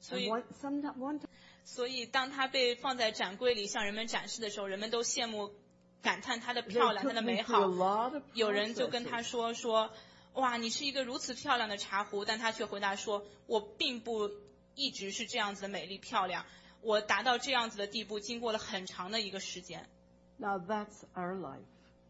[SPEAKER 3] 所以
[SPEAKER 2] And one, sometime, one time,
[SPEAKER 3] 所以当她被放在展柜里向人们展示的时候，人们都羡慕感叹她的漂亮，
[SPEAKER 2] they
[SPEAKER 3] 她的
[SPEAKER 2] took
[SPEAKER 3] 美
[SPEAKER 2] me through
[SPEAKER 3] 好
[SPEAKER 2] a。lot of
[SPEAKER 3] 有人就跟
[SPEAKER 2] processes.
[SPEAKER 3] 她说说，哇，你是一个如此漂亮的茶壶，但她却回答说，我并不一直是这样子的美丽漂亮，我达到这样子的地步，经过了很长的一个时间。
[SPEAKER 2] Now that's our life.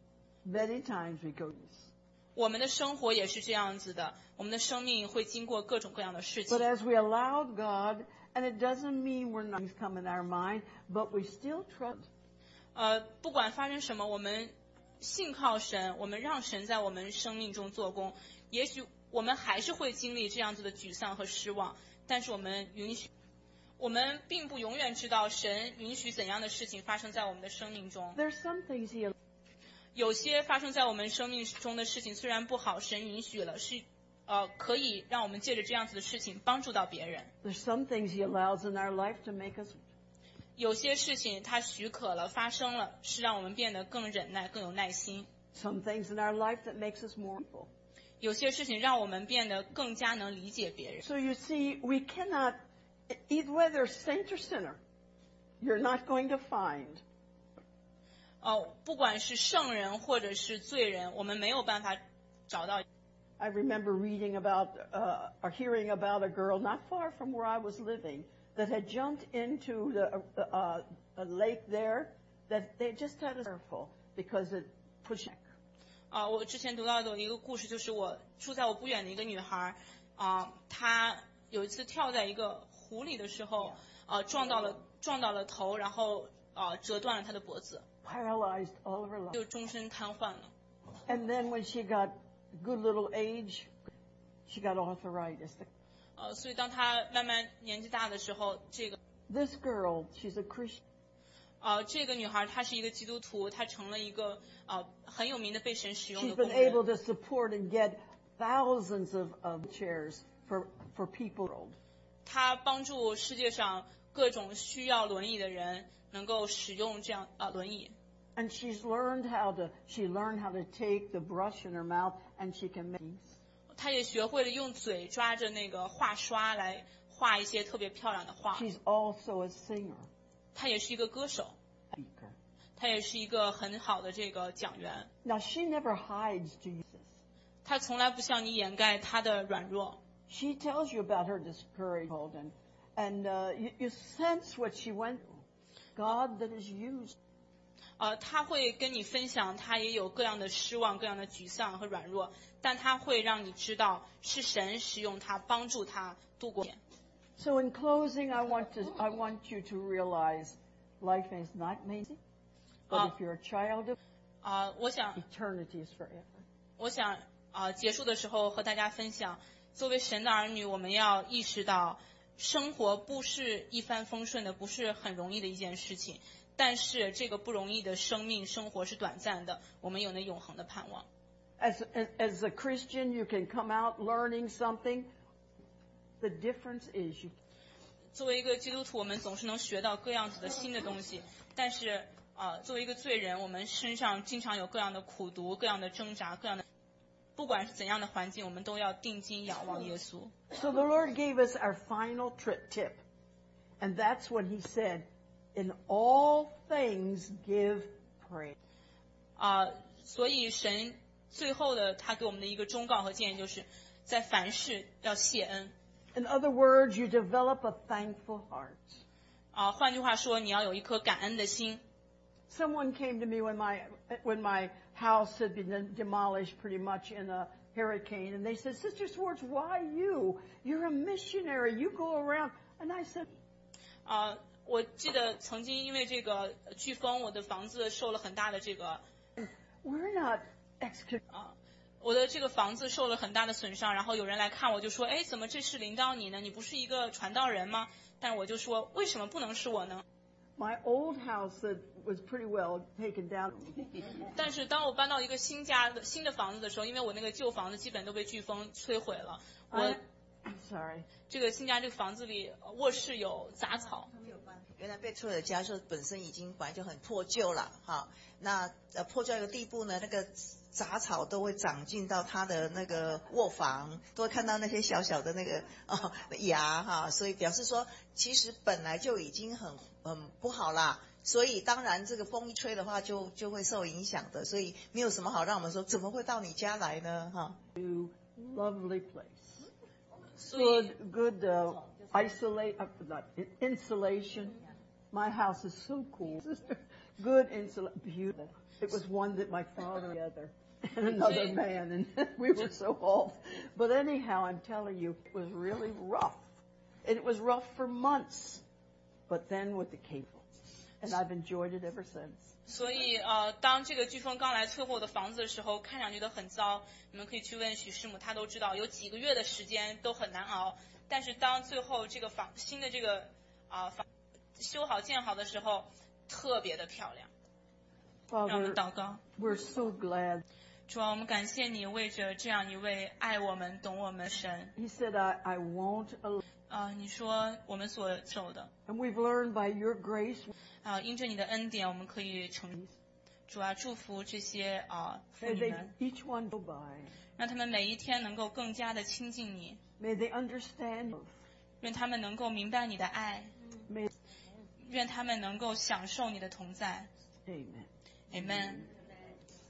[SPEAKER 2] Many times we go this.
[SPEAKER 3] 我们的生活也是这样子的，我们的生命会经过各种各样的事情。
[SPEAKER 2] But as we allowed God, and it doesn't mean we're not come in our mind, but we still trust.
[SPEAKER 3] 呃，不管发生什么，我们信靠神，我们让神在我们生命中做工。也许我们还是会经历这样子的沮丧和失望，但是我们允许，我们并不永远知道神允许怎样的事情发生在我们的生命中。
[SPEAKER 2] There's some things He
[SPEAKER 3] 有些发生在我们生命中的事情虽然不好，神允许了，是呃可以让我们借着这样子的事情帮助到别人。
[SPEAKER 2] there's some things He allows in our life to make us.
[SPEAKER 3] 有些事情他许可了，发生了，是让我们变得更忍耐，更有耐心。
[SPEAKER 2] Some things in our life that makes us more people.
[SPEAKER 3] 有些事情让我们变得更加能理解别人。
[SPEAKER 2] So you see, we cannot, either whether saint or sinner, you're not going to find.
[SPEAKER 3] 哦，不管是圣人或者是罪人，我们没有办法找到。
[SPEAKER 2] I remember reading about uh, or hearing about a girl not far from where I was living that had jumped into the uh, a lake there that they just had to be careful because it pushed.
[SPEAKER 3] 啊，我之前读到的一个故事，就是我住在我不远的一个女孩，啊，她有一次跳在一个湖里的时候，啊，撞到了撞到了头，然后啊折断了她的脖子，
[SPEAKER 2] Paralyzed all of her life.
[SPEAKER 3] 就终身瘫痪了。
[SPEAKER 2] And then when she got good little age, she got arthritis.
[SPEAKER 3] 呃，所以当她慢慢年纪大的时候，这个
[SPEAKER 2] This girl, she's a Christian.
[SPEAKER 3] 呃，这个女孩她是一个基督徒，她成了一个呃很有名的被神使用
[SPEAKER 2] She's
[SPEAKER 3] 的工
[SPEAKER 2] been able
[SPEAKER 3] 人。
[SPEAKER 2] to support and get thousands of, of chairs for, for people.
[SPEAKER 3] 她帮助世界上各种需要轮椅的人能够使用这样啊、呃、轮椅。
[SPEAKER 2] And she's learned how to, she learned how to take the brush in her mouth and she can make things.
[SPEAKER 3] 她也学会了用嘴抓着那个画刷来画一些特别漂亮的画。
[SPEAKER 2] She's also a singer,
[SPEAKER 3] 她也是一个歌手，
[SPEAKER 2] speaker.
[SPEAKER 3] 她也是一个很好的这个讲员。
[SPEAKER 2] Now she never hides Jesus.
[SPEAKER 3] 她从来不向你掩盖她的软弱。
[SPEAKER 2] She tells you about her discouragement and, and uh, you, you sense what she went through. God that is used.
[SPEAKER 3] 呃，她会跟你分享，她也有各样的失望、各样的沮丧和软弱，但她会让你知道是神使用她，帮助她度过。
[SPEAKER 2] So in closing, I want to, I want you to realize life is not easy, but
[SPEAKER 3] Uh,
[SPEAKER 2] if you're a child of
[SPEAKER 3] 啊、我想
[SPEAKER 2] eternity is forever.
[SPEAKER 3] 我想啊、结束的时候和大家分享，作为神的儿女，我们要意识到，生活不是一帆风顺的，不是很容易的一件事情。但是这个不容易的生命生活是短暂的，我们有那永恒的盼望。
[SPEAKER 2] As, as, as a Christian, you can come out learning something. The difference is you
[SPEAKER 3] 作为一个基督徒，我们总是能学到各样子的新的东西，但是啊、呃作为一个罪人，我们身上经常有各样的苦毒、各样的挣扎、各样的，不管是怎样的环境，我们都要定睛仰望耶稣。
[SPEAKER 2] So the Lord gave us our final tri- tip. And that's when He said, in all things give praise.
[SPEAKER 3] 啊、所以神最后的他给我们的一个忠告和建议，就是在凡事要谢恩。
[SPEAKER 2] In other words, you develop a thankful heart.
[SPEAKER 3] 啊、换句话说，你要有一颗感恩的心。
[SPEAKER 2] Someone came to me when my, when my house had been demolished pretty much in a hurricane, and they said, Sister Swartz, why you? You're a missionary. You go around. And I said,
[SPEAKER 3] 啊、我记得曾经因为这个飓风，我的房子受了很大的这个
[SPEAKER 2] we're not executed.
[SPEAKER 3] 啊，我的这个房子受了很大的损伤，然后有人来看我就说，哎，怎么这事临到你呢？你不是一个传道人吗？但是我就说，为什么不能是我呢？
[SPEAKER 2] My old house that was pretty well taken down.
[SPEAKER 3] 但是当我搬到一个新家的新的房子的时候，因为我那个旧房子基本都被飓风摧毁了，我
[SPEAKER 2] I, I'm sorry.
[SPEAKER 3] 这个新家这个房子里呃卧室有杂草。
[SPEAKER 1] 原来贝特的家就本身已经本来就很破旧了哈，那呃破旧一个地步呢，那个杂草都会长进到他的那个卧房，都会看到那些小小的那个哦芽哈，所以表示说其实本来就已经很很不好啦。所以当然这个风一吹的话就就会受影响的，所以没有什么好让我们说怎么会到你家来呢哈。
[SPEAKER 2] Lovely place.
[SPEAKER 3] 所以
[SPEAKER 2] Good, good uh, isolate, uh, not, insulation. My house is so cool. Good insulation, beautiful. It was one that my father together and another man, and we were so off. But anyhow, I'm telling you, it was really rough. And it was rough for months. But then with the cable, and I've enjoyed it ever since.
[SPEAKER 3] 所以呃，当这个飓风刚来摧毁我的房子的时候，看上去都很糟。你们可以去问许师母，她都知道，有几个月的时间都很难熬。但是当最后这个房新的这个啊、呃、房修好建好的时候，特别的漂亮。让我们祷告。
[SPEAKER 2] We're so glad.
[SPEAKER 3] 主啊，我们感谢你为着这样一位爱我们、懂我们神。
[SPEAKER 2] He said, I, I won't allow.
[SPEAKER 3] 啊、呃，你说我们所受的。
[SPEAKER 2] And we've learned by your grace.
[SPEAKER 3] 啊、呃，因着你的恩典，我们可以成。主啊，祝福这些啊、呃、妇女们。
[SPEAKER 2] May they each one go by.
[SPEAKER 3] 让他们每一天能够更加的亲近你。
[SPEAKER 2] May they understand you.
[SPEAKER 3] 愿他们能够明白你的爱。
[SPEAKER 2] May.
[SPEAKER 3] 愿他们能够享受你的同在。
[SPEAKER 2] Amen.
[SPEAKER 3] Amen.